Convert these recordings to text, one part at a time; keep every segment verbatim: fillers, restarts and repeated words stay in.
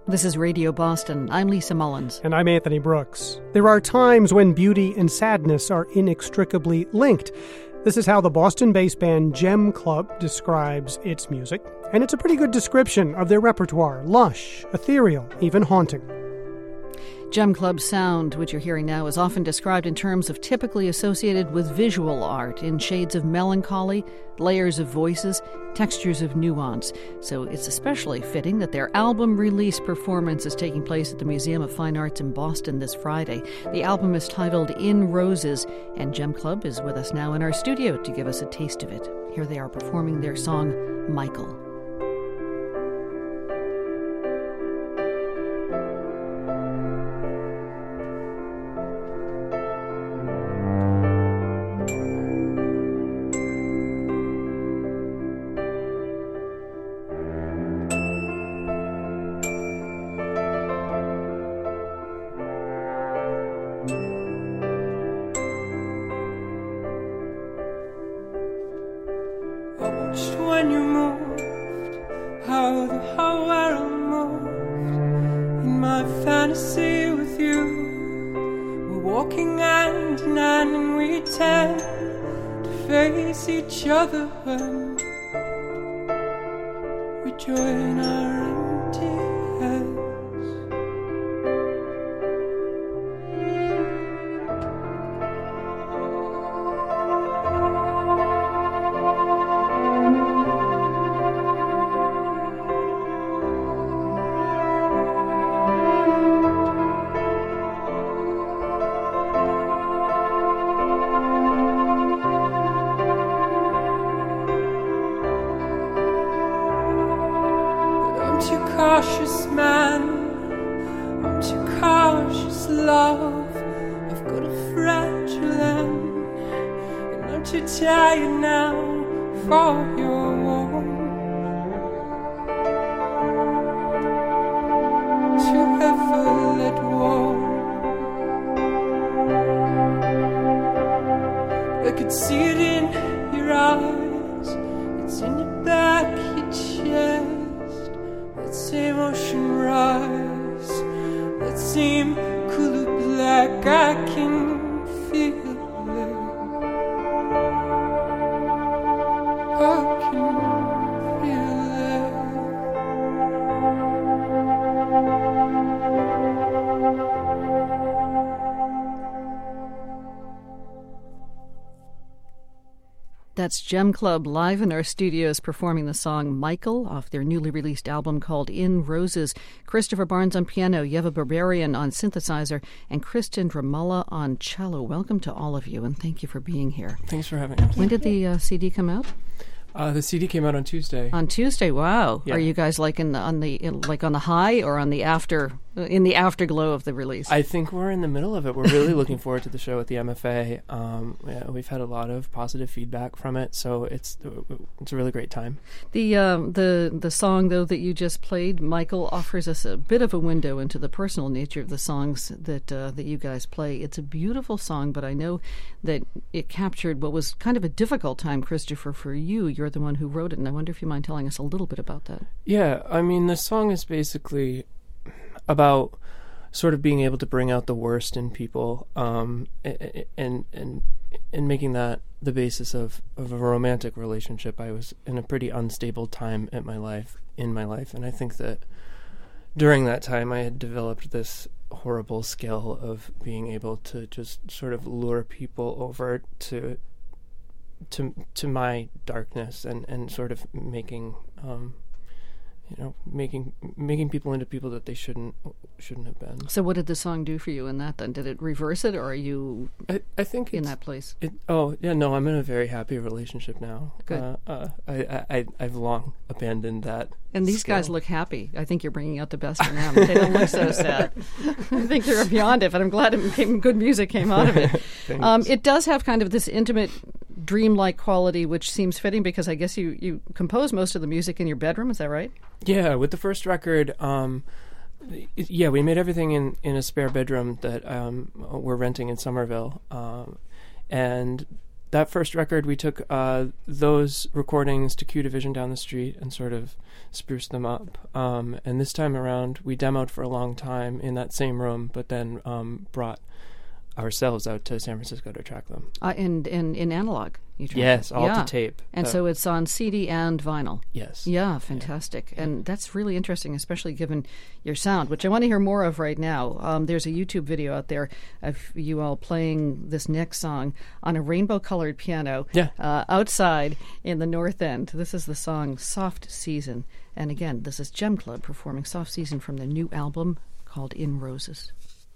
This is Radio Boston. I'm Lisa Mullins. And I'm Anthony Brooks. There are times when beauty and sadness are inextricably linked. This is how the Boston-based band Gem Club describes its music. And it's a pretty good description of their repertoire. Lush, ethereal, even haunting. Gem Club sound, which you're hearing now, is often described in terms of typically associated with visual art in shades of melancholy, layers of voices, textures of nuance. So it's especially fitting that their album release performance is taking place at the Museum of Fine Arts in Boston this Friday. The album is titled In Roses, and Gem Club is with us now in our studio to give us a taste of it. Here they are performing their song, Michael. When you moved, how the whole world moved. In my fantasy with you, we're walking hand in hand, and we tend to face each other when we join our empty heads. Cautious man, I'm too cautious, love. I've got a fragile end, and I'm too tired now for your warmth. To ever let warm. I could see it in your eyes, it's in the back of your chest. That same ocean rise, that same cooler black, I can feel it. I can feel it. That's Gem Club live in our studios performing the song Michael off their newly released album called In Roses. Christopher Barnes on piano, Yeva Berberian on synthesizer, and Kristen Ramallah on cello. Welcome to all of you, and thank you for being here. Thanks for having us. When did the uh, C D come out? Uh, the C D came out on Tuesday. On Tuesday, wow. Yeah. Are you guys like in the, on the in, like on the high or on the after in the afterglow of the release? I think we're in the middle of it. We're really looking forward to the show at the M F A. Um, yeah, we've had a lot of positive feedback from it, so it's it's a really great time. The um, the the song though that you just played, Michael, offers us a bit of a window into the personal nature of the songs that uh, that you guys play. It's a beautiful song, but I know that it captured what was kind of a difficult time, Christopher, for you. You're the one who wrote it, and I wonder if you mind telling us a little bit about that. Yeah, I mean, the song is basically about sort of being able to bring out the worst in people, um, and and and making that the basis of, of a romantic relationship. I was in a pretty unstable time at my life in my life, and I think that during that time I had developed this horrible skill of being able to just sort of lure people over to to to my darkness and, and sort of making um, you know making making people into people that they shouldn't shouldn't have been. So what did the song do for you in that then? Did it reverse it, or are you I, I think in that place? It, oh yeah, no, I'm in a very happy relationship now. Good. Uh, uh, I, I I've long abandoned that. And these skill. guys look happy. I think you're bringing out the best in them. They don't look so sad. I think they're beyond it, but I'm glad it came, good music came out of it. um, it does have kind of this intimate, dreamlike quality, which seems fitting because I guess you, you compose most of the music in your bedroom. Is that right? Yeah, with the first record, um, yeah, we made everything in, in a spare bedroom that um, we're renting in Somerville. Um, and that first record, we took uh, those recordings to Q Division down the street and sort of spruced them up. Um, and this time around, we demoed for a long time in that same room, but then um, brought ourselves out to San Francisco to track them. Uh, in, in, in analog? You tracked Yes, them. all yeah. to tape. And uh, so it's on C D and vinyl. Yes. Yeah, fantastic. Yeah. And that's really interesting, especially given your sound, which I want to hear more of right now. Um, there's a YouTube video out there of you all playing this next song on a rainbow-colored piano yeah. uh, outside in the North End. This is the song Soft Season. And again, this is Gem Club performing Soft Season from their new album called In Roses.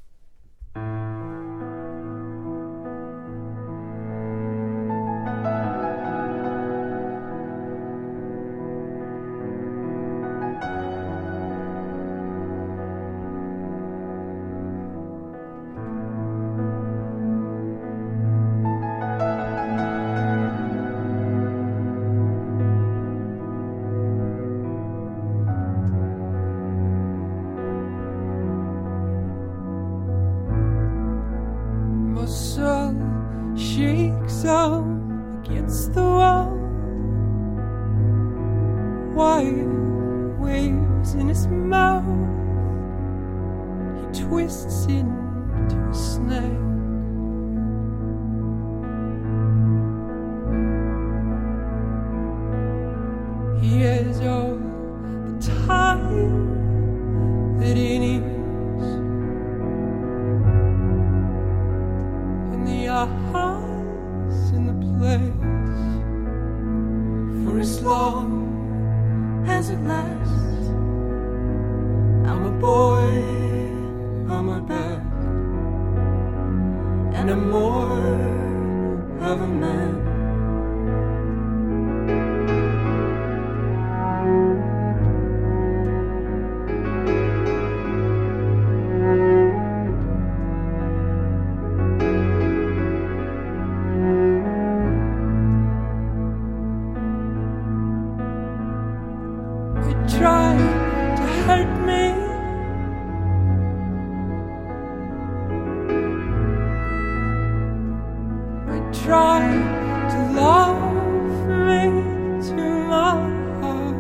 Shakes up against the wall. White waves in his mouth. He twists into a snake. He has all the time that he needs. Hearts in the place for as long as it lasts. I'm a boy on my back, and I'm more of a man. Try to hurt me. I try to love me to my heart.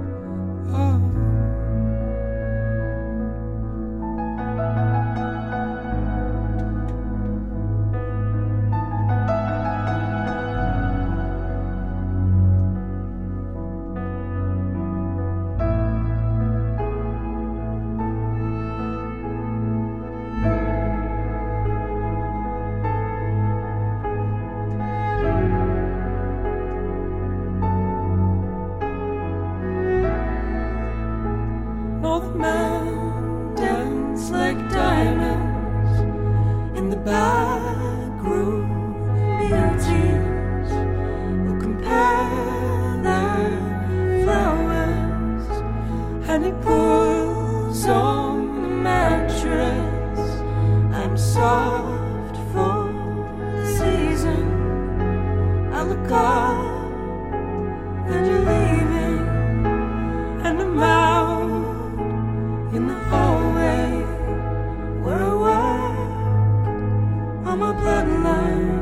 All the mountains like diamonds in the back room, beauties will compare their flowers, and he pulls on the mattress. I'm soft for the season. I look up and you're leaving, and I'm out in the hallway where I work on my bloodline.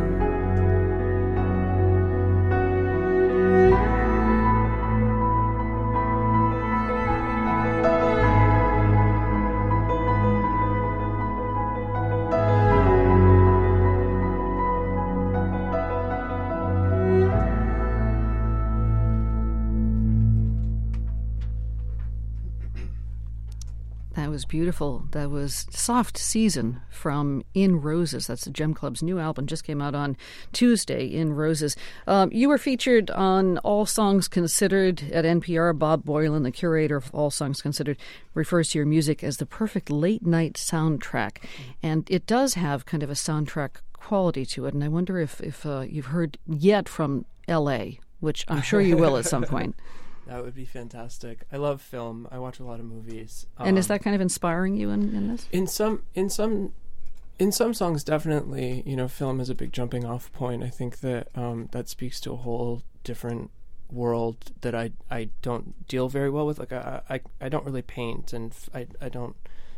That was beautiful. That was Soft Season from In Roses. That's the Gem Club's new album. Just came out on Tuesday, In Roses. Um, you were featured on All Songs Considered at N P R. Bob Boylan, the curator of All Songs Considered, refers to your music as the perfect late-night soundtrack. And it does have kind of a soundtrack quality to it. And I wonder if, if uh, you've heard yet from L A, which I'm sure you will at some point. That would be fantastic. I love film. I watch a lot of movies. Um, and is that kind of inspiring you in, in this? In some, in some, in some songs, definitely. You know, film is a big jumping off point. I think that um, that speaks to a whole different world that I I don't deal very well with. Like I I, I don't really paint, and I I don't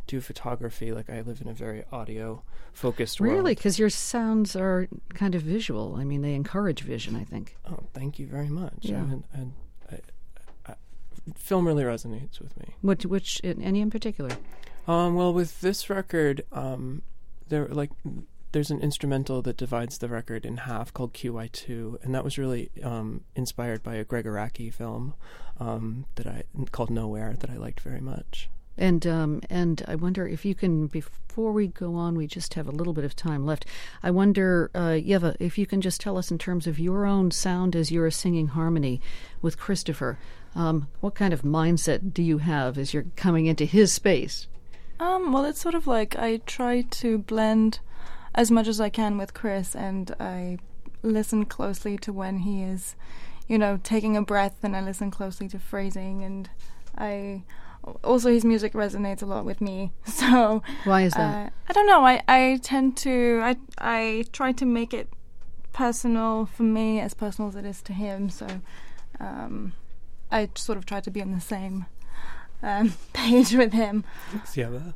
do photography. Like I live in a very audio focused world. Really? Because your sounds are kind of visual. I mean, they encourage vision, I think. Oh, thank you very much. Yeah. And, and I, I, film really resonates with me. Which, which any in particular? Um, well, with this record, um, there like there's an instrumental that divides the record in half called Q I two, and that was really um, inspired by a Greg Araki film um, that I called Nowhere that I liked very much. And um, and I wonder if you can, before we go on, we just have a little bit of time left. I wonder, uh, Yeva, if you can just tell us in terms of your own sound as you're singing harmony with Christopher, um, what kind of mindset do you have as you're coming into his space? Um, well, it's sort of like I try to blend as much as I can with Chris, and I listen closely to when he is, you know, taking a breath, and I listen closely to phrasing, and I also his music resonates a lot with me. So why is that? Uh, I don't know. I, I tend to I I try to make it personal for me, as personal as it is to him. So um, I sort of try to be on the same Um, page with him. Yeah.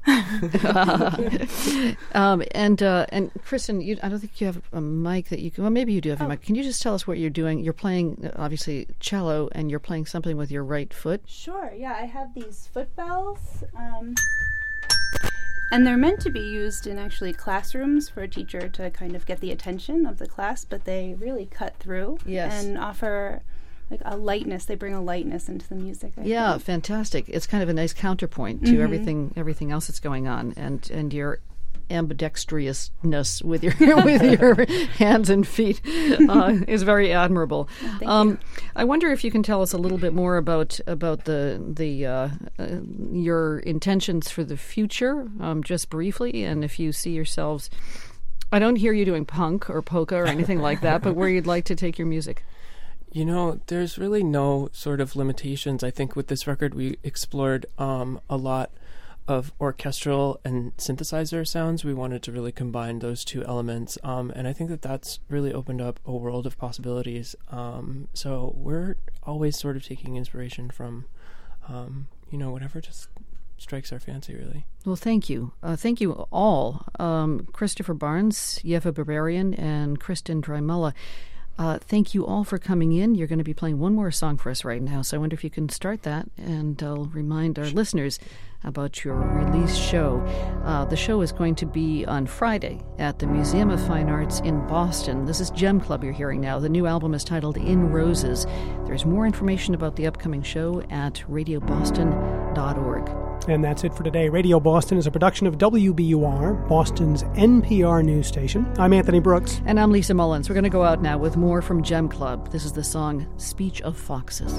um, and uh, and Kristen, you, I don't think you have a mic that you can. Well, maybe you do have oh. a mic. Can you just tell us what you're doing? You're playing uh, obviously cello, and you're playing something with your right foot. Sure. Yeah, I have these foot bells, um, and they're meant to be used in actually classrooms for a teacher to kind of get the attention of the class, but they really cut through yes. and offer like a lightness. They bring a lightness into the music. I yeah, think. Fantastic. It's kind of a nice counterpoint to mm-hmm. everything everything else that's going on, and and your ambidextrousness with your with your hands and feet uh, is very admirable. Thank um, you. I wonder if you can tell us a little bit more about about the the uh, uh, your intentions for the future, um, just briefly, and if you see yourselves. I don't hear you doing punk or polka or anything like that, but where you'd like to take your music. You know, there's really no sort of limitations. I think with this record we explored um, a lot of orchestral and synthesizer sounds. We wanted to really combine those two elements, um, and I think that that's really opened up a world of possibilities. Um, so we're always sort of taking inspiration from, um, you know, whatever just strikes our fancy, really. Well, thank you. Uh, thank you all. Um, Christopher Barnes, Yeva Berberian, and Kristen Dreimulla. Uh, thank you all for coming in. You're going to be playing one more song for us right now, so I wonder if you can start that, and I'll remind our listeners about your release show. Uh, the show is going to be on Friday at the Museum of Fine Arts in Boston. This is Gem Club you're hearing now. The new album is titled In Roses. There's more information about the upcoming show at radio boston dot org. And that's it for today. Radio Boston is a production of W B U R, Boston's N P R news station. I'm Anthony Brooks. And I'm Lisa Mullins. We're going to go out now with more from Gem Club. This is the song Speech of Foxes.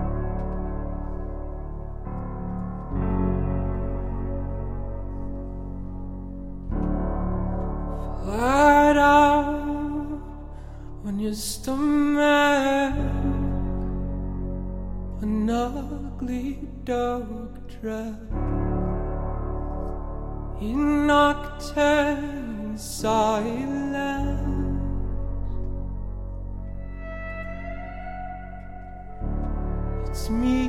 Flat out on your stomach, an ugly dog trap in nocturne silence. It's me,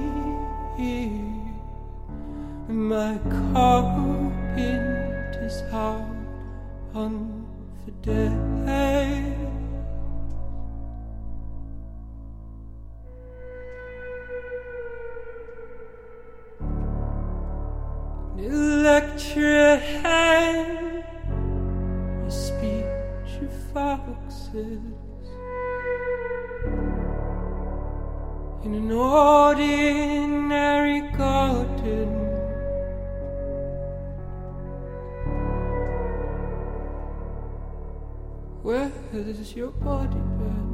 my carpenter's heart on the day. Electric hand, a speech of foxes in an ordinary garden. Where has your body been?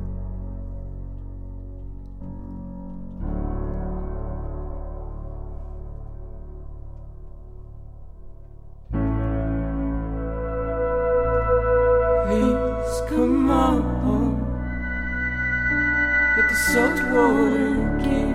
Please come on, let the salt water give.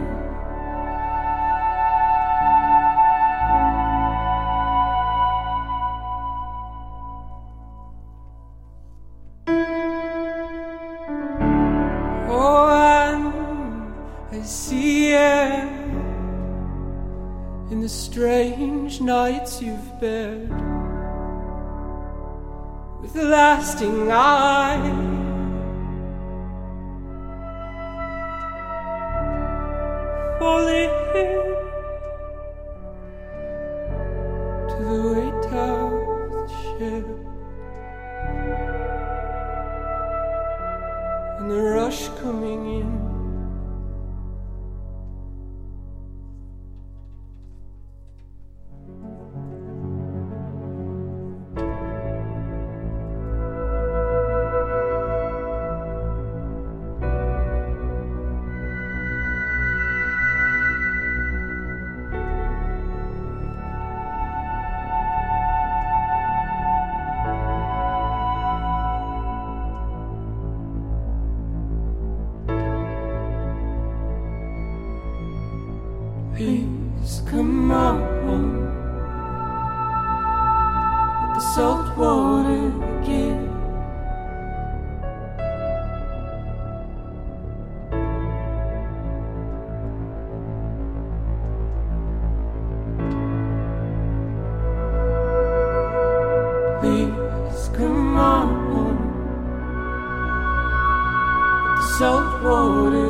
Oh, and I see it in the strange nights you've bared with a lasting eye. Falling to the weight of the ship and the rush coming in. Please come on, let the salt water begin. Please come on, let the salt water